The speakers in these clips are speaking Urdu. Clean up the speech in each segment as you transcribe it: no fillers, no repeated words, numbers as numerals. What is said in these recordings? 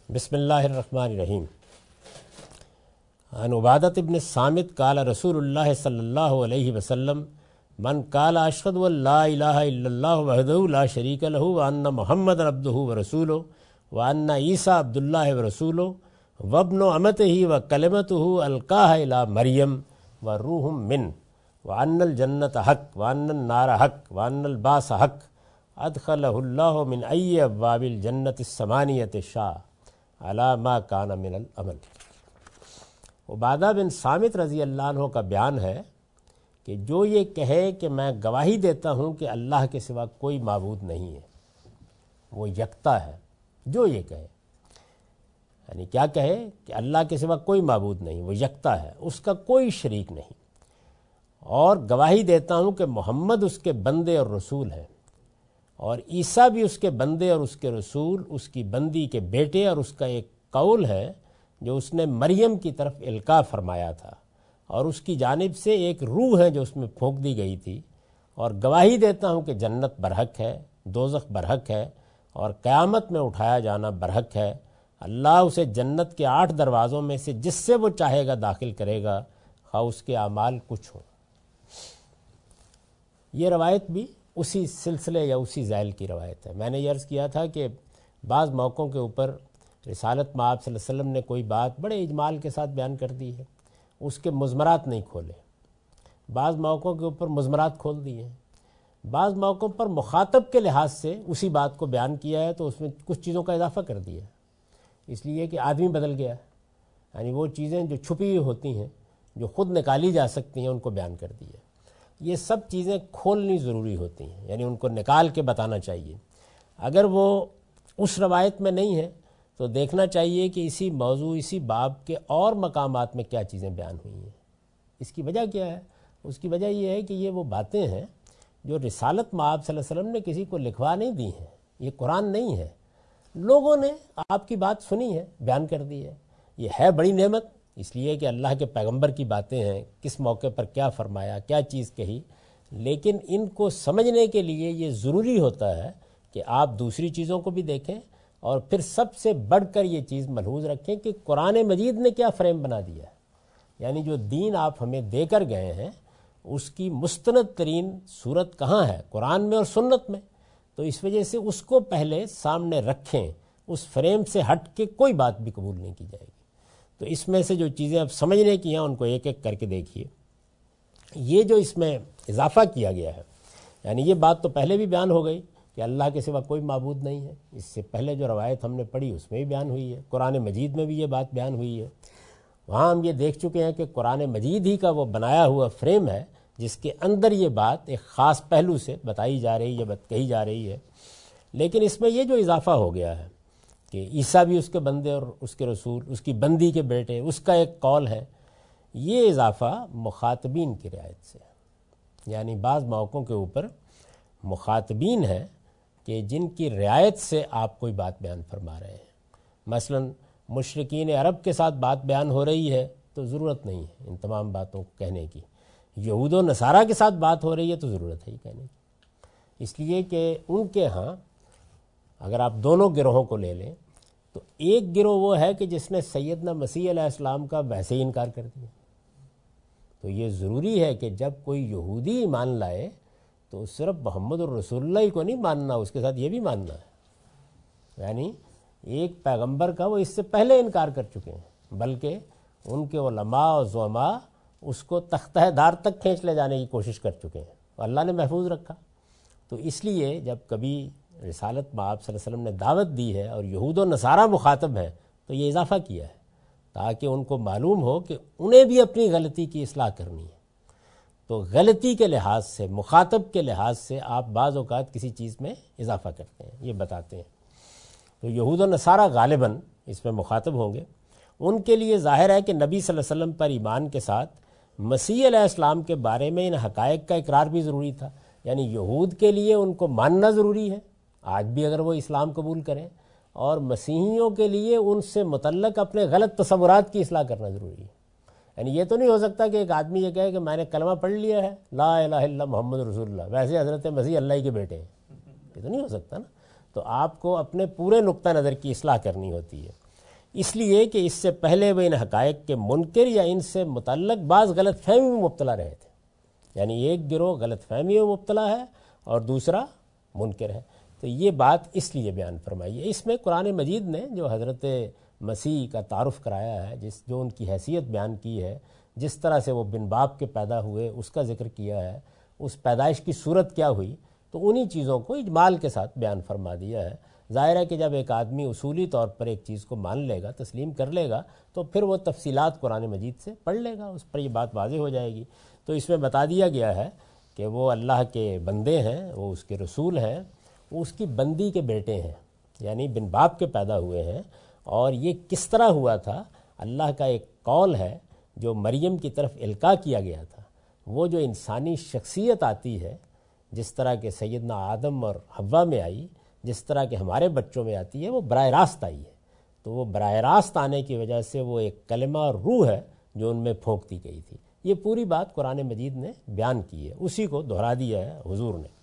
بسم اللہ الرحمن الرحیم. عن عبادۃ ابن الصامت قال رسول اللہ صلی اللہ علیہ وسلم من قال اشهد ان لا الہ الا اللہ وحدہ لا شریک لہ وان محمد عبدہ ورسولہ وان عیسیٰ عبد اللہ ورسولہ وابن امتہ وکلمتہ القاها الی مریم وروح من وان الجنۃ حق وان النار حق وان البعث حق ادخلہ اللہ من ای ابواب الجنۃ الثمانیۃ شاء علی ما کان من العمل. عبادہ بن صامت رضی اللہ عنہ کا بیان ہے کہ جو یہ کہے کہ میں گواہی دیتا ہوں کہ اللہ کے سوا کوئی معبود نہیں ہے، وہ یکتا ہے. جو یہ کہے، یعنی کیا کہے کہ اللہ کے سوا کوئی معبود نہیں، وہ یکتا ہے، اس کا کوئی شریک نہیں، اور گواہی دیتا ہوں کہ محمد اس کے بندے اور رسول ہیں، اور عیسیٰ بھی اس کے بندے اور اس کے رسول، اس کی بندی کے بیٹے، اور اس کا ایک قول ہے جو اس نے مریم کی طرف القاء فرمایا تھا، اور اس کی جانب سے ایک روح ہے جو اس میں پھونک دی گئی تھی. اور گواہی دیتا ہوں کہ جنت برحق ہے، دوزخ برحق ہے، اور قیامت میں اٹھایا جانا برحق ہے. اللہ اسے جنت کے 8 دروازوں میں سے جس سے وہ چاہے گا داخل کرے گا، خواہ اس کے اعمال کچھ ہوں. یہ روایت بھی اسی سلسلے یا اسی ذیل کی روایت ہے. میں نے یہ عرض کیا تھا کہ بعض موقعوں کے اوپر رسالت میں آپ صلی اللہ علیہ وسلم نے کوئی بات بڑے اجمال کے ساتھ بیان کر دی ہے، اس کے مضمرات نہیں کھولے. بعض موقعوں کے اوپر مضمرات کھول دیے ہیں. بعض موقعوں پر مخاطب کے لحاظ سے اسی بات کو بیان کیا ہے تو اس میں کچھ چیزوں کا اضافہ کر دیا ہے، اس لیے کہ آدمی بدل گیا ہے. یعنی وہ چیزیں جو چھپی ہوئی ہوتی ہیں، جو خود نکالی جا سکتی ہیں، ان کو بیان کر دیا. یہ سب چیزیں کھولنی ضروری ہوتی ہیں، یعنی ان کو نکال کے بتانا چاہیے. اگر وہ اس روایت میں نہیں ہے تو دیکھنا چاہیے کہ اسی موضوع، اسی باب کے اور مقامات میں کیا چیزیں بیان ہوئی ہیں. اس کی وجہ کیا ہے؟ اس کی وجہ یہ ہے کہ یہ وہ باتیں ہیں جو رسالت میں آپ صلی اللہ علیہ وسلم نے کسی کو لکھوا نہیں دی ہیں. یہ قرآن نہیں ہے، لوگوں نے آپ کی بات سنی ہے، بیان کر دی ہے. یہ ہے بڑی نعمت، اس لیے کہ اللہ کے پیغمبر کی باتیں ہیں، کس موقع پر کیا فرمایا، کیا چیز کہی. لیکن ان کو سمجھنے کے لیے یہ ضروری ہوتا ہے کہ آپ دوسری چیزوں کو بھی دیکھیں، اور پھر سب سے بڑھ کر یہ چیز ملحوظ رکھیں کہ قرآن مجید نے کیا فریم بنا دیا ہے. یعنی جو دین آپ ہمیں دے کر گئے ہیں اس کی مستند ترین صورت کہاں ہے؟ قرآن میں اور سنت میں. تو اس وجہ سے اس کو پہلے سامنے رکھیں، اس فریم سے ہٹ کے کوئی بات بھی قبول نہیں کی جائے گی. تو اس میں سے جو چیزیں اب سمجھنے کی ہیں ان کو ایک ایک کر کے دیکھیے. یہ جو اس میں اضافہ کیا گیا ہے، یعنی یہ بات تو پہلے بھی بیان ہو گئی کہ اللہ کے سوا کوئی معبود نہیں ہے. اس سے پہلے جو روایت ہم نے پڑھی اس میں بھی بیان ہوئی ہے، قرآن مجید میں بھی یہ بات بیان ہوئی ہے. وہاں ہم یہ دیکھ چکے ہیں کہ قرآن مجید ہی کا وہ بنایا ہوا فریم ہے جس کے اندر یہ بات ایک خاص پہلو سے بتائی جا رہی ہے، کہی جا رہی ہے. لیکن اس میں یہ جو اضافہ ہو گیا ہے کہ عیسیٰ بھی اس کے بندے اور اس کے رسول، اس کی بندی کے بیٹے، اس کا ایک قول ہے، یہ اضافہ مخاطبین کی رعایت سے، یعنی بعض موقعوں کے اوپر مخاطبین ہیں کہ جن کی رعایت سے آپ کوئی بات بیان فرما رہے ہیں. مثلا مشرکین عرب کے ساتھ بات بیان ہو رہی ہے تو ضرورت نہیں ہے ان تمام باتوں کو کہنے کی. یہود و نصارہ کے ساتھ بات ہو رہی ہے تو ضرورت ہے ہی کہنے کی، اس لیے کہ ان کے ہاں اگر آپ دونوں گروہوں کو لے لیں تو ایک گروہ وہ ہے کہ جس نے سیدنا مسیح علیہ السلام کا ویسے ہی انکار کر دیا. تو یہ ضروری ہے کہ جب کوئی یہودی ایمان لائے تو صرف محمد الرسول اللہ کو نہیں ماننا، اس کے ساتھ یہ بھی ماننا ہے. یعنی ایک پیغمبر کا وہ اس سے پہلے انکار کر چکے ہیں، بلکہ ان کے علماء اور زعماء اس کو تختہ دار تک کھینچ لے جانے کی کوشش کر چکے ہیں، اللہ نے محفوظ رکھا. تو اس لیے جب کبھی رسالت میں آپ صلی اللہ علیہ وسلم نے دعوت دی ہے اور یہود و نصارہ مخاطب ہیں تو یہ اضافہ کیا ہے تاکہ ان کو معلوم ہو کہ انہیں بھی اپنی غلطی کی اصلاح کرنی ہے. تو غلطی کے لحاظ سے، مخاطب کے لحاظ سے آپ بعض اوقات کسی چیز میں اضافہ کرتے ہیں، یہ بتاتے ہیں. تو یہود و نصارہ غالباً اس میں مخاطب ہوں گے. ان کے لیے ظاہر ہے کہ نبی صلی اللہ علیہ وسلم پر ایمان کے ساتھ مسیح علیہ السلام کے بارے میں ان حقائق کا اقرار بھی ضروری تھا. یعنی یہود کے لیے ان کو ماننا ضروری ہے آج بھی اگر وہ اسلام قبول کریں، اور مسیحیوں کے لیے ان سے متعلق اپنے غلط تصورات کی اصلاح کرنا ضروری ہے. یعنی یہ تو نہیں ہو سکتا کہ ایک آدمی یہ کہے کہ میں نے کلمہ پڑھ لیا ہے لا الہ الا محمد رسول اللہ، ویسے حضرت مسیح اللہ ہی کے بیٹے ہیں. یہ تو نہیں ہو سکتا نا. تو آپ کو اپنے پورے نقطہ نظر کی اصلاح کرنی ہوتی ہے. اس لیے کہ اس سے پہلے وہ ان حقائق کے منکر یا ان سے متعلق بعض غلط فہمی میں مبتلا رہے تھے. یعنی ایک گروہ غلط فہمی میں مبتلا ہے اور دوسرا منکر ہے. تو یہ بات اس لیے بیان فرمائی ہے. اس میں قرآن مجید نے جو حضرت مسیح کا تعارف کرایا ہے، جو ان کی حیثیت بیان کی ہے، جس طرح سے وہ بن باپ کے پیدا ہوئے اس کا ذکر کیا ہے، اس پیدائش کی صورت کیا ہوئی، تو انہی چیزوں کو اجمال کے ساتھ بیان فرما دیا ہے. ظاہر ہے کہ جب ایک آدمی اصولی طور پر ایک چیز کو مان لے گا، تسلیم کر لے گا، تو پھر وہ تفصیلات قرآن مجید سے پڑھ لے گا، اس پر یہ بات واضح ہو جائے گی. تو اس میں بتا دیا گیا ہے کہ وہ اللہ کے بندے ہیں، وہ اس کے رسول ہیں، وہ اس کی بندی کے بیٹے ہیں، یعنی بن باپ کے پیدا ہوئے ہیں. اور یہ کس طرح ہوا تھا؟ اللہ کا ایک قول ہے جو مریم کی طرف القاء کیا گیا تھا. وہ جو انسانی شخصیت آتی ہے، جس طرح کہ سیدنا آدم اور حوا میں آئی، جس طرح کہ ہمارے بچوں میں آتی ہے، وہ براہ راست آئی ہے. تو وہ براہ راست آنے کی وجہ سے وہ ایک کلمہ اور روح ہے جو ان میں پھونک دی گئی تھی. یہ پوری بات قرآن مجید نے بیان کی ہے، اسی کو دہرا دیا ہے حضور نے.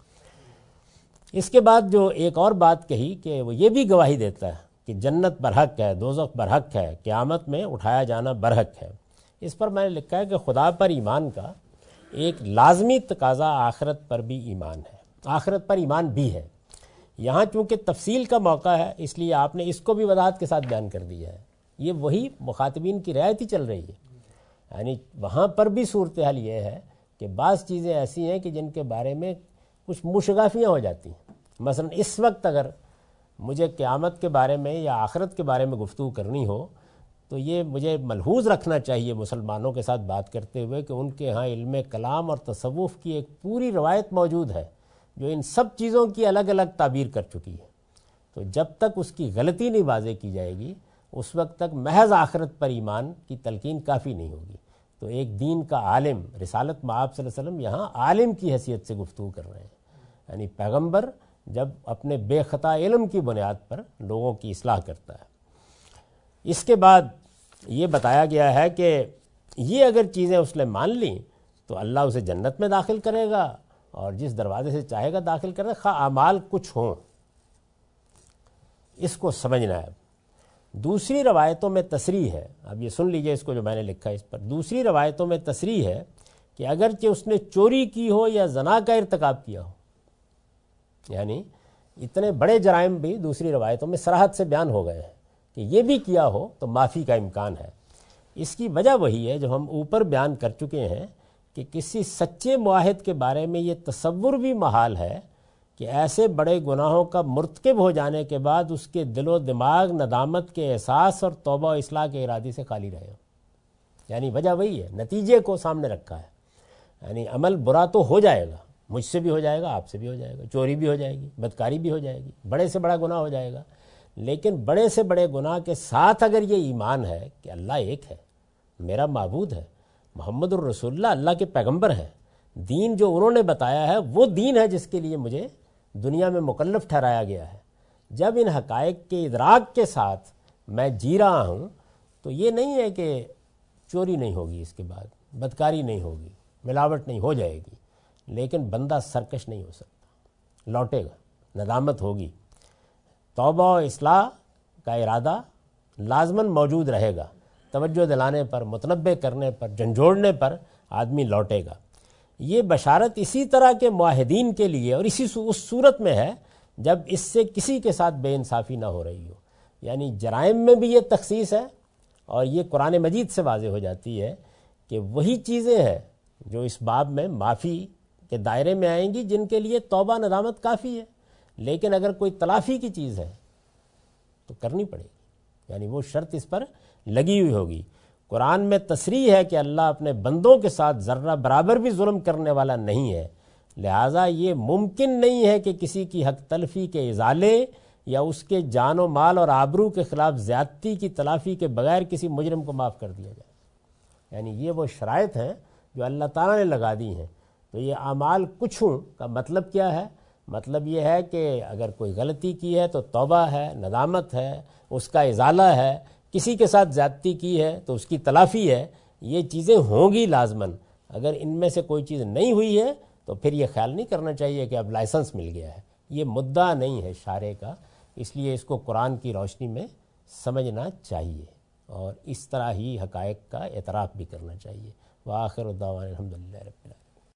اس کے بعد جو ایک اور بات کہی کہ وہ یہ بھی گواہی دیتا ہے کہ جنت برحق ہے، دوزخ برحق ہے، قیامت میں اٹھایا جانا برحق ہے. اس پر میں نے لکھا ہے کہ خدا پر ایمان کا ایک لازمی تقاضا آخرت پر بھی ایمان ہے، آخرت پر ایمان بھی ہے. یہاں چونکہ تفصیل کا موقع ہے، اس لیے آپ نے اس کو بھی وضاحت کے ساتھ بیان کر دیا ہے. یہ وہی مخاطبین کی رعایت ہی چل رہی ہے. یعنی وہاں پر بھی صورتحال یہ ہے کہ بعض چیزیں ایسی ہیں کہ جن کے بارے میں کچھ مشغافیاں ہو جاتی ہیں. مثلا اس وقت اگر مجھے قیامت کے بارے میں یا آخرت کے بارے میں گفتگو کرنی ہو تو یہ مجھے ملحوظ رکھنا چاہیے مسلمانوں کے ساتھ بات کرتے ہوئے کہ ان کے ہاں علم کلام اور تصوف کی ایک پوری روایت موجود ہے جو ان سب چیزوں کی الگ الگ تعبیر کر چکی ہے. تو جب تک اس کی غلطی نہیں واضح کی جائے گی، اس وقت تک محض آخرت پر ایمان کی تلقین کافی نہیں ہوگی. تو ایک دین کا عالم، رسالت مآب صلی اللہ علیہ وسلم یہاں عالم کی حیثیت سے گفتگو کر رہے ہیں. یعنی پیغمبر جب اپنے بے خطا علم کی بنیاد پر لوگوں کی اصلاح کرتا ہے. اس کے بعد یہ بتایا گیا ہے کہ یہ اگر چیزیں اس نے مان لیں تو اللہ اسے جنت میں داخل کرے گا اور جس دروازے سے چاہے گا داخل کرے گا، خواہ اعمال کچھ ہوں. اس کو سمجھنا ہے. دوسری روایتوں میں تصریح ہے، اب یہ سن لیجئے اس کو جو میں نے لکھا ہے اس پر. دوسری روایتوں میں تصریح ہے کہ اگرچہ اس نے چوری کی ہو یا زنا کا ارتکاب کیا ہو، یعنی اتنے بڑے جرائم بھی دوسری روایتوں میں صراحت سے بیان ہو گئے ہیں کہ یہ بھی کیا ہو تو معافی کا امکان ہے. اس کی وجہ وہی ہے جو ہم اوپر بیان کر چکے ہیں کہ کسی سچے معاہد کے بارے میں یہ تصور بھی محال ہے کہ ایسے بڑے گناہوں کا مرتکب ہو جانے کے بعد اس کے دل و دماغ ندامت کے احساس اور توبہ و اصلاح کے ارادے سے خالی رہے ہو. یعنی وجہ وہی ہے، نتیجے کو سامنے رکھا ہے. یعنی عمل برا تو ہو جائے گا، مجھ سے بھی ہو جائے گا، آپ سے بھی ہو جائے گا، چوری بھی ہو جائے گی، بدکاری بھی ہو جائے گی، بڑے سے بڑا گناہ ہو جائے گا. لیکن بڑے سے بڑے گناہ کے ساتھ اگر یہ ایمان ہے کہ اللہ ایک ہے، میرا معبود ہے، محمد الرسول اللہ اللہ کے پیغمبر ہیں، دین جو انہوں نے بتایا ہے وہ دین ہے جس کے لیے مجھے دنیا میں مکلف ٹھہرایا گیا ہے. جب ان حقائق کے ادراک کے ساتھ میں جی رہا ہوں تو یہ نہیں ہے کہ چوری نہیں ہوگی، اس کے بعد بدکاری نہیں ہوگی، ملاوٹ نہیں ہو جائے گی، لیکن بندہ سرکش نہیں ہو سکتا، لوٹے گا، ندامت ہوگی، توبہ و اصلاح کا ارادہ لازماً موجود رہے گا. توجہ دلانے پر، متنبہ کرنے پر، جھنجھوڑنے پر آدمی لوٹے گا. یہ بشارت اسی طرح کے معاہدین کے لیے اور اس صورت میں ہے جب اس سے کسی کے ساتھ بے انصافی نہ ہو رہی ہو. یعنی جرائم میں بھی یہ تخصیص ہے اور یہ قرآن مجید سے واضح ہو جاتی ہے کہ وہی چیزیں ہیں جو اس باب میں معافی کے دائرے میں آئیں گی جن کے لیے توبہ ندامت کافی ہے. لیکن اگر کوئی تلافی کی چیز ہے تو کرنی پڑے گی، یعنی وہ شرط اس پر لگی ہوئی ہوگی. قرآن میں تصریح ہے کہ اللہ اپنے بندوں کے ساتھ ذرہ برابر بھی ظلم کرنے والا نہیں ہے، لہٰذا یہ ممکن نہیں ہے کہ کسی کی حق تلفی کے ازالے یا اس کے جان و مال اور آبرو کے خلاف زیادتی کی تلافی کے بغیر کسی مجرم کو معاف کر دیا جائے. یعنی یہ وہ شرائط ہیں جو اللہ تعالیٰ نے لگا دی ہیں. تو یہ اعمال کچھ ہوں کا مطلب کیا ہے؟ مطلب یہ ہے کہ اگر کوئی غلطی کی ہے تو توبہ ہے، ندامت ہے، اس کا ازالہ ہے، کسی کے ساتھ زیادتی کی ہے تو اس کی تلافی ہے. یہ چیزیں ہوں گی لازماً. اگر ان میں سے کوئی چیز نہیں ہوئی ہے تو پھر یہ خیال نہیں کرنا چاہیے کہ اب لائسنس مل گیا ہے. یہ مدعا نہیں ہے شارع کا، اس لیے اس کو قرآن کی روشنی میں سمجھنا چاہیے اور اس طرح ہی حقائق کا اعتراف بھی کرنا چاہیے۔ وآخر دعوانا الحمدللہ رب العالمین۔